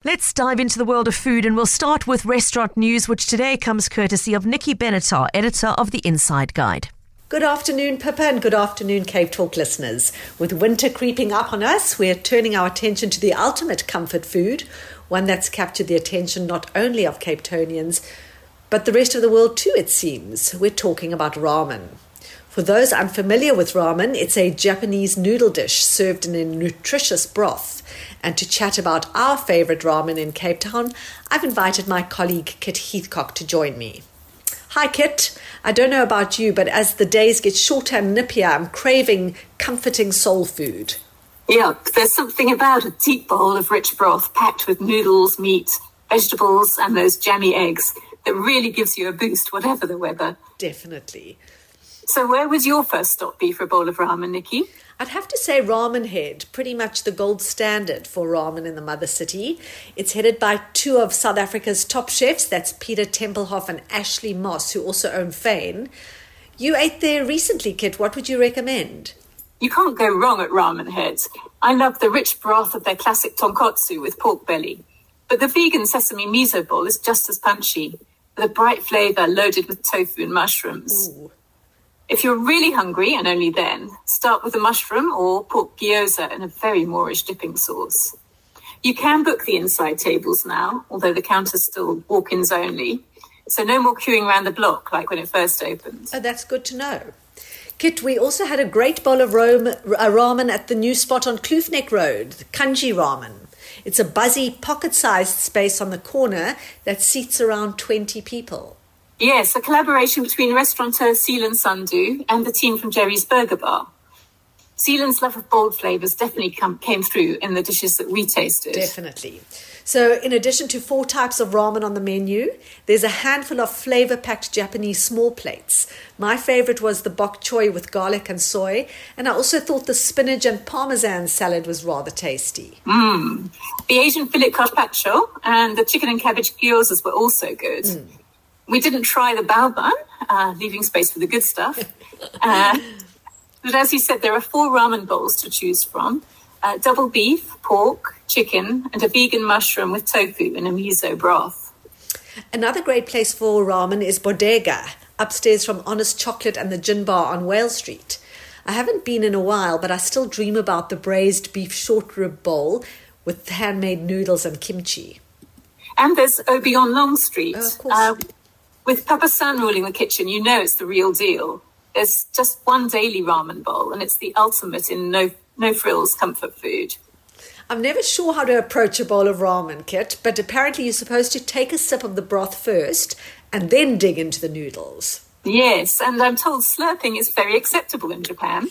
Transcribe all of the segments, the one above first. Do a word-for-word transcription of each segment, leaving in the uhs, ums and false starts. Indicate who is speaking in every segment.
Speaker 1: Let's dive into the world of food, and we'll start with restaurant news, which today comes courtesy of Nikki Benatar, editor of The Inside Guide.
Speaker 2: Good afternoon, Pippa, and good afternoon, Cape Talk listeners. With winter creeping up on us, we're turning our attention to the ultimate comfort food, one that's captured the attention not only of Cape Townians, but the rest of the world too, it seems. We're talking about ramen. For those unfamiliar with ramen, it's a Japanese noodle dish served in a nutritious broth. And to chat about our favourite ramen in Cape Town, I've invited my colleague Kit Heathcock to join me. Hi Kit, I don't know about you, but as the days get shorter and nippier, I'm craving comforting soul food.
Speaker 3: Yeah, there's something about a deep bowl of rich broth packed with noodles, meat, vegetables and those jammy eggs that really gives you a boost, whatever the weather.
Speaker 2: Definitely.
Speaker 3: So where would your first stop be for a bowl of ramen, Nikki?
Speaker 2: I'd have to say Ramen Head, pretty much the gold standard for ramen in the mother city. It's headed by two of South Africa's top chefs, that's Peter Tempelhoff and Ashley Moss, who also own Fane. You ate there recently, Kit. What would you recommend?
Speaker 3: You can't go wrong at Ramen Head. I love the rich broth of their classic tonkotsu with pork belly. But the vegan sesame miso bowl is just as punchy, with a bright flavour loaded with tofu and mushrooms.
Speaker 2: Ooh.
Speaker 3: If you're really hungry, and only then, start with a mushroom or pork gyoza and a very Moorish dipping sauce. You can book the inside tables now, although the counter's still walk-ins only, so no more queuing around the block like when it first opened.
Speaker 2: Oh, that's good to know. Kit, we also had a great bowl of rom- ramen at the new spot on Kloofneck Road, the Kanji Ramen. It's a buzzy, pocket-sized space on the corner that seats around twenty people.
Speaker 3: Yes, a collaboration between restaurateur Seelan Sandhu and the team from Jerry's Burger Bar. Seelan's love of bold flavours definitely come, came through in the dishes that we tasted.
Speaker 2: Definitely. So in addition to four types of ramen on the menu, there's a handful of flavour-packed Japanese small plates. My favourite was the bok choy with garlic and soy, and I also thought the spinach and parmesan salad was rather tasty.
Speaker 3: Mmm. The Asian filet carpaccio and the chicken and cabbage gyozas were also good. Mm. We didn't try the bao bun, uh, leaving space for the good stuff. Uh, but as you said, there are four ramen bowls to choose from. Uh, double beef, pork, chicken, and a vegan mushroom with tofu in a miso broth.
Speaker 2: Another great place for ramen is Bodega, upstairs from Honest Chocolate and the Gin Bar on Whale Street. I haven't been in a while, but I still dream about the braised beef short rib bowl with handmade noodles and kimchi.
Speaker 3: And there's Obi on Long Street.
Speaker 2: Oh, of course.
Speaker 3: Uh, With Papa San ruling the kitchen, you know it's the real deal. There's just one daily ramen bowl, and it's the ultimate in no no frills comfort food.
Speaker 2: I'm never sure how to approach a bowl of ramen, Kit, but apparently you're supposed to take a sip of the broth first and then dig into the noodles.
Speaker 3: Yes, and I'm told slurping is very acceptable in Japan.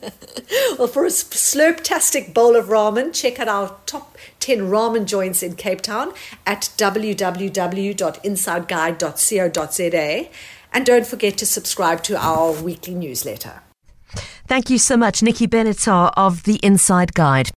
Speaker 2: Well, for a slurptastic bowl of ramen, check out our top ten ramen joints in Cape Town at w w w dot inside guide dot co dot z a, and don't forget to subscribe to our weekly newsletter.
Speaker 1: Thank you so much, Nikki Benatar of The Inside Guide.